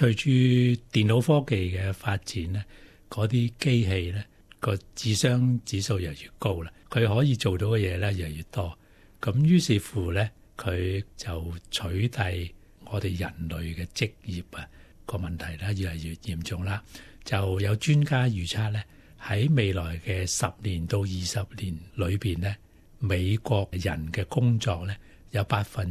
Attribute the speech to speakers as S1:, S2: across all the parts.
S1: 隨住電腦科技嘅發展咧，嗰啲機器咧個智商指數越嚟越高啦，佢可以做到嘅嘢咧越嚟越多。咁於是乎咧，佢就取締我哋人類嘅職業啊，個問題咧越嚟越嚴重啦。就有專家預測咧，喺未來嘅10年到20年裏邊咧，美國人嘅工作咧有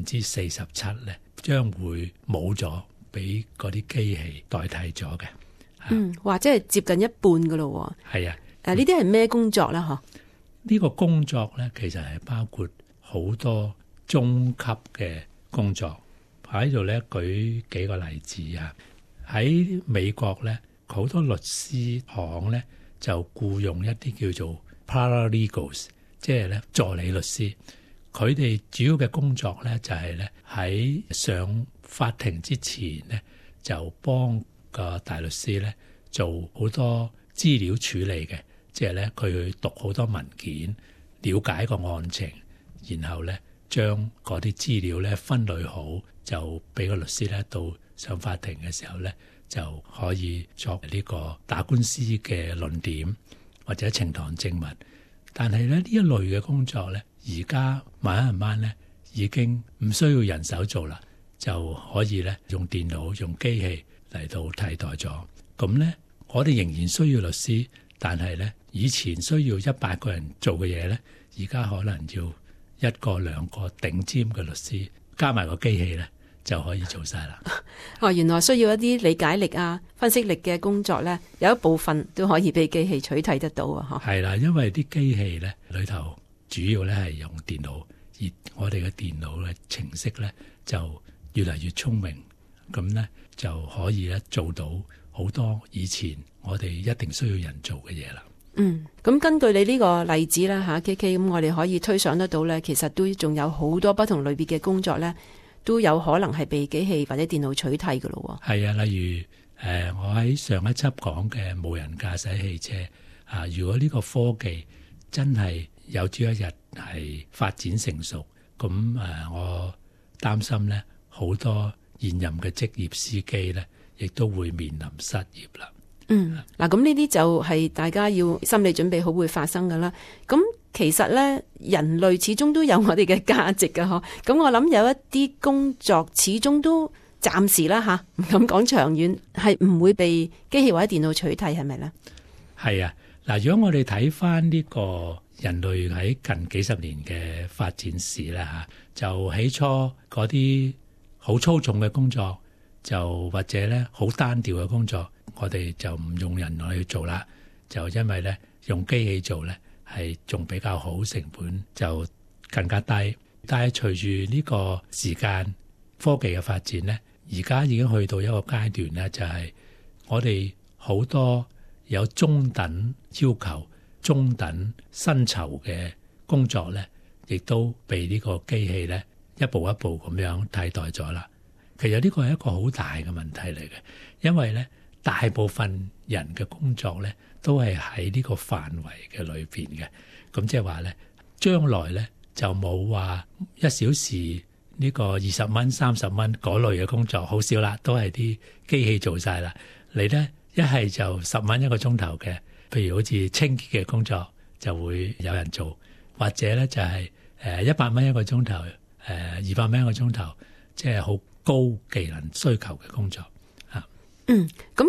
S1: 47%咧將會冇咗，俾嗰啲機器代替咗嘅。
S2: 或者係接近一半噶咯。
S1: 係啊，
S2: 呢啲係咩工作咧？
S1: 呢個工作咧其實係包括好多中級嘅工作。喺度咧舉幾個例子啊。喺美國咧，好多律師行咧就僱用一啲叫做 paralegals， 即係咧助理律師。佢哋主要嘅工作咧就係咧喺上法庭之前咧就幫個大律師咧做好多資料處理嘅，即係咧佢去讀好多文件，了解個案情，然後咧將嗰啲資料咧分類好，就俾個律師咧到上法庭嘅時候咧就可以作呢個打官司嘅論點或者呈堂證物。但係咧呢一類嘅工作咧，而家慢慢咧已經唔需要人手做啦，就可以咧用電腦用機器嚟到替代咗。咁咧我哋仍然需要律師，但係咧以前需要100個人做嘅嘢咧，而家可能要1個2個頂尖嘅律師加埋個機器咧就可以做晒啦。
S2: 原來需要一啲理解力啊、分析力嘅工作咧，有一部分都可以被機器取替得到啊！
S1: 係啦，因為啲機器咧裏頭主要咧係用電腦，而我哋嘅電腦嘅程式咧就越嚟越聰明，咁咧就可以咧做到好多以前我哋一定需要人做嘅嘢啦。
S2: 咁根據你呢個例子啦吓 KK， 咁我哋可以推想得到咧，其實都仲有好多不同類別嘅工作咧，都有可能係被機器或者電腦取替㗎咯。
S1: 係啊，例如我喺上一輯講嘅無人駕駛汽車啊，如果呢個科技真係有朝一日係發展成熟，咁我擔心咧好多現任嘅職業司機咧，亦都會面臨失業啦。
S2: 嗱，咁呢啲就係大家要心理準備好會發生㗎啦。咁其實咧，人類始終都有我哋嘅價值㗎嗬。咁我諗有一啲工作始終都暫時啦吓，唔敢講長遠，係唔會被機器或者電腦取替，係咪咧？
S1: 係啊，嗱，如果我哋睇翻呢個人類喺近幾十年嘅發展史啦吓，就起初嗰啲好粗重嘅工作，就或者咧好單調嘅工作，我哋就唔用人類去做啦，就因為咧用機器做咧係仲比較好，成本就更加低。但係隨住呢個時間科技嘅發展咧，而家已經去到一個階段咧，就係我哋好多有中等要求、中等薪酬嘅工作咧，亦都被呢個機器咧一步一步咁樣替代咗啦。其實呢個係一個好大嘅問題嚟嘅，因為咧大部分人嘅工作咧都係喺呢個範圍嘅裏邊嘅，咁即係話咧將來咧就冇話1小時呢個20蚊、30蚊嗰類嘅工作，好少啦，都係啲機器做晒啦。你咧一係就10蚊一個鐘頭嘅，譬如好似清潔嘅工作就會有人做，或者咧就係100蚊一個鐘頭，200蚊一個鐘頭，即係好高技能需求嘅工作啊。
S2: 咁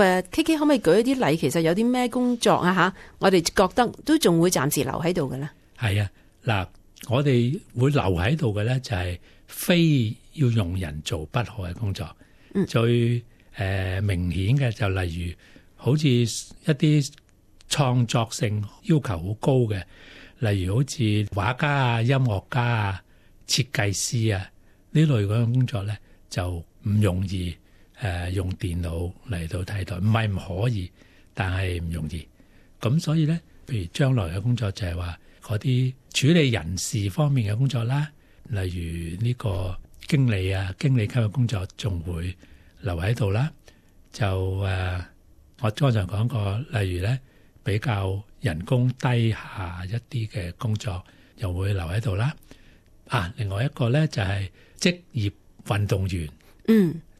S2: KK 可唔可以舉一啲例？其實有啲咩工作啊吓，我哋覺得都仲會暫時留喺度嘅咧？係
S1: 啊，嗱，我哋會留喺度嘅咧，就係非要用人做不可嘅工作。最明顯嘅就例如好似一啲創作性要求好高嘅，例如好似畫家啊、音樂家啊、設計師啊呢類嗰種工作咧，就唔容易用電腦嚟到替代，唔係唔可以，但係唔容易。咁所以咧，譬如將來嘅工作就係話嗰啲處理人事方面嘅工作啦，例如呢個經理啊、經理級嘅工作仲會留喺度啦。就我剛才講過，例如咧比較人工低下一啲嘅工作又會留喺度啦。另外一個咧就係職業運動員，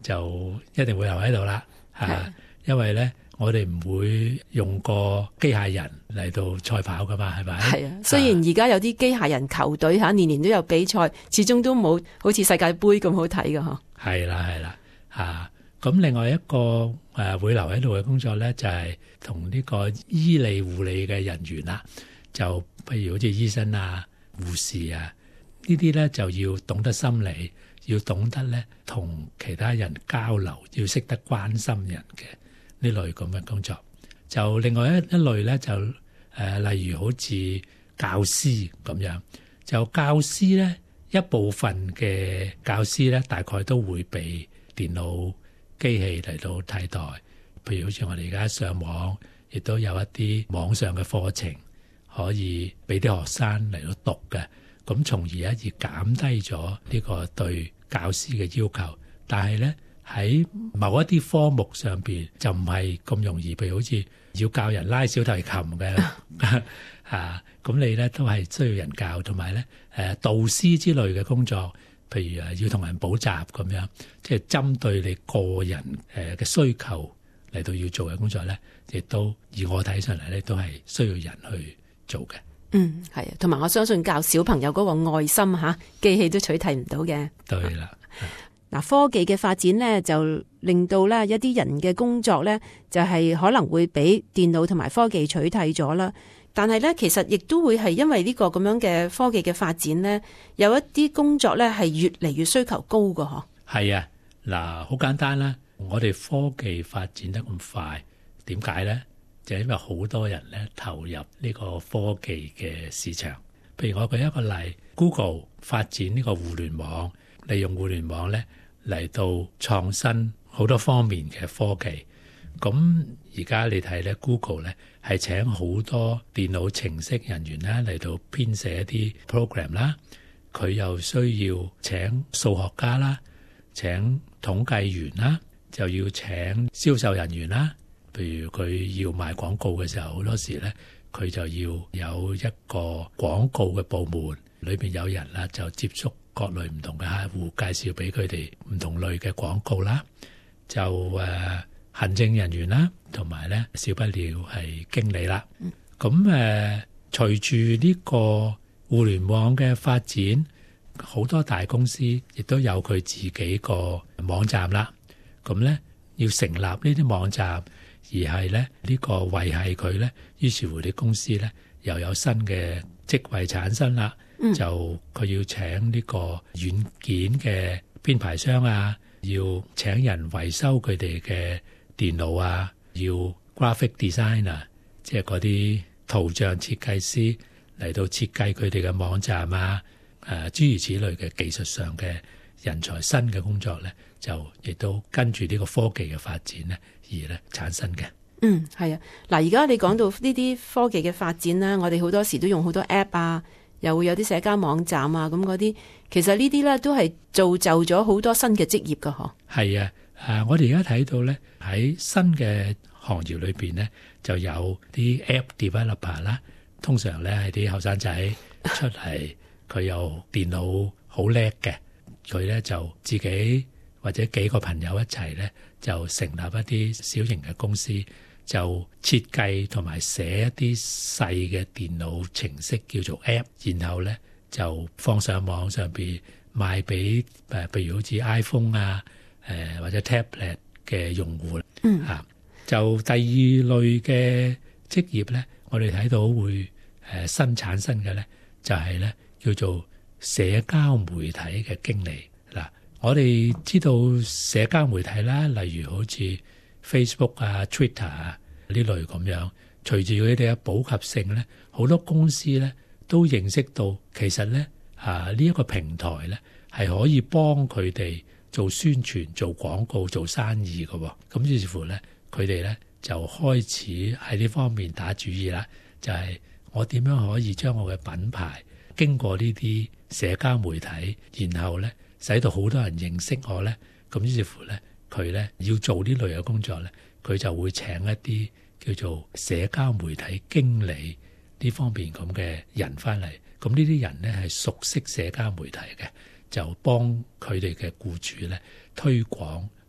S1: 就一定會留喺度啦，因為咧我哋唔會用個機械人嚟到賽跑噶嘛，係咪？
S2: 係啊，雖然而家有啲機械人球隊年年都有比賽，始終都冇好似世界盃咁好睇噶嗬。係
S1: 啦，咁另外一個會留喺度嘅工作咧，就係同呢個醫理護理嘅人員啦，就譬如好似醫生啊、護士啊呢啲咧，就要懂得心理，要懂得咧同其他人交流，要識得關心人嘅呢類咁嘅工作。就另外一類咧，就例如好似教師咁樣，就教師咧一部分嘅教師咧，大概都會被電腦機器嚟到替代。譬如好似我哋而家上網，亦都有一啲網上嘅課程可以俾啲學生嚟到讀嘅，咁從而而減低咗呢個對教師嘅要求。但係咧喺某一啲科目上邊就唔係咁容易，譬如好似要教人拉小提琴嘅咁你咧都係需要人教，同埋咧導師之類嘅工作，譬如要同人補習咁樣，即係針對你個人嘅需求嚟到要做嘅工作咧，亦都以我睇上嚟咧都係需要人去做嘅。
S2: 係啊，同埋我相信教小朋友嗰個愛心機器都取替唔到嘅。
S1: 對啦。
S2: 嗱，科技嘅發展咧，就令到咧一啲人嘅工作咧，就係可能會俾電腦同埋科技取替咗啦。但係咧，其實亦都會係因為呢個咁樣嘅科技嘅發展咧，有一啲工作咧係越嚟越需求高㗎嗬。係
S1: 啊，嗱，好簡單啦，我哋科技發展得咁快，點解咧？就係因為好多人咧投入呢個科技嘅市場。譬如我舉一個例 ，Google 發展呢個互聯網，利用互聯網咧嚟到創新好多方面嘅科技。咁而家你睇咧 ，Google 咧係請好多電腦程式人員啦嚟到編寫一啲 program 啦，佢又需要請數學家啦，請統計員啦，就要請銷售人員啦。譬如佢要賣廣告嘅時候，好多時咧佢就要有一個廣告嘅部門，裏邊有人啦，就接觸各類唔同嘅客戶，介紹俾佢哋唔同類嘅廣告啦。就行政人員啦，同埋咧少不了係經理啦。咁隨住呢個互聯網嘅發展，好多大公司亦都有佢自己個網站啦。咁咧要成立呢啲網站，而係咧呢個維繫佢咧，於是乎啲公司咧又有新嘅職位產生啦。就佢要請呢個軟件嘅編排商啊，要請人維修佢哋嘅電腦啊，要 graphic designer， 即係嗰啲圖像設計師嚟到設計佢哋嘅網站啊，諸如此類嘅技術上嘅人才，新嘅工作咧，就亦都跟住呢個科技嘅發展咧而咧產生嘅。
S2: 係啊，嗱，而家你講到呢啲科技嘅發展啦，我哋好多時都用好多 app 啊，又會有啲社交網站啊，咁嗰啲，其實呢啲咧都係造就咗好多新嘅職業噶，嗬。係啊。
S1: 我哋而家睇到咧喺新嘅行業裏邊咧，就有啲 app developer 啦。通常咧係啲後生仔出嚟，佢又電腦好叻嘅，佢咧就自己或者幾個朋友一齊咧，就成立一啲小型嘅公司，就設計同埋寫一啲細嘅電腦程式叫做 app， 然後咧就放上網上邊賣俾譬如好似 iPhone 啊。或者 tablet 嘅用戶啦，就第二類嘅職業咧，我哋睇到會新產生嘅咧，就係咧叫做社交媒體嘅經理嗱。我哋知道社交媒體啦，例如好似 Facebook 啊、Twitter 啊呢類咁樣，隨住佢哋嘅普及性咧，好多公司咧都認識到其實咧呢一個平台咧係可以幫佢哋做宣傳、做廣告、做生意嘅。咁於是乎咧，佢哋咧就開始喺呢方面打主意啦。就係我點樣可以將我嘅品牌經過呢啲社交媒體，然後咧使到好多人認識我咧。咁於是乎咧，佢咧要做呢類嘅工作咧，佢就會請一啲叫做社交媒體經理呢方面咁嘅人翻嚟。咁呢啲人咧係熟悉社交媒體嘅，就幫佢哋嘅僱主咧推廣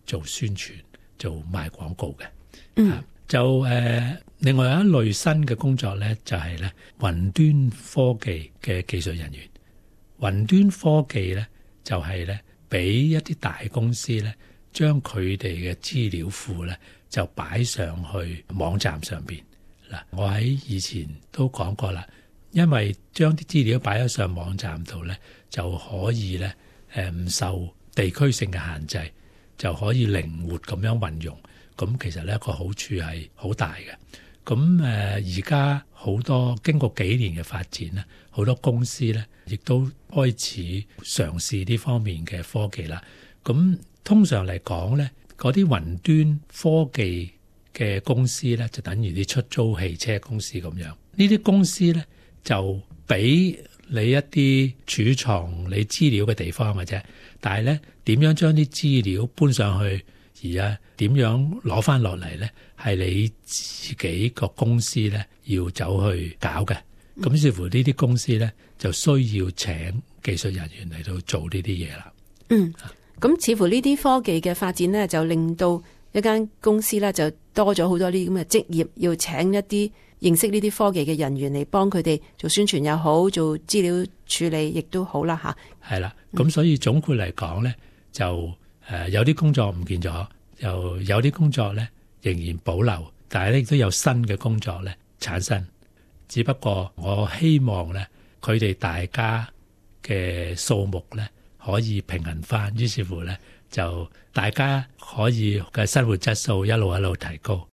S1: 做宣傳、做賣廣告嘅。
S2: 嗯，
S1: 另外有一類新嘅工作咧，就係咧雲端科技嘅技術人員。雲端科技咧就係咧俾一啲大公司咧，將佢哋嘅資料庫咧就擺上去網站上邊。嗱，我喺以前都講過啦，因為將啲資料擺咗上網站度咧，就可以咧唔受地區性嘅限制，就可以靈活咁樣運用。咁其實呢個好處係好大嘅。咁而家好多經過幾年嘅發展咧，好多公司咧亦都開始嘗試呢方面嘅科技啦。咁通常嚟講咧，嗰啲雲端科技嘅公司咧，就等於啲出租汽車公司咁樣。呢啲公司咧就俾你一啲儲藏你資料嘅地方嘅啫，但係咧點樣將啲資料搬上去，而點樣攞翻落嚟咧，係你自己個公司咧要走去搞嘅。咁似乎呢啲公司咧就需要請技術人員嚟到做呢啲嘢啦。
S2: 咁似乎呢啲科技嘅發展咧，就令到一間公司咧就多咗好多呢啲咁嘅職業，要請一啲認識呢啲科技嘅人員嚟幫佢哋做宣傳又好，做資料處理亦都好啦吓。
S1: 係啦，咁所以總括嚟講咧，就有啲工作唔見咗，又有啲工作咧仍然保留，但係咧亦都有新嘅工作咧產生。只不過我希望咧，佢哋大家嘅數目咧可以平衡翻，於是乎咧就大家可以嘅生活質素一路提高。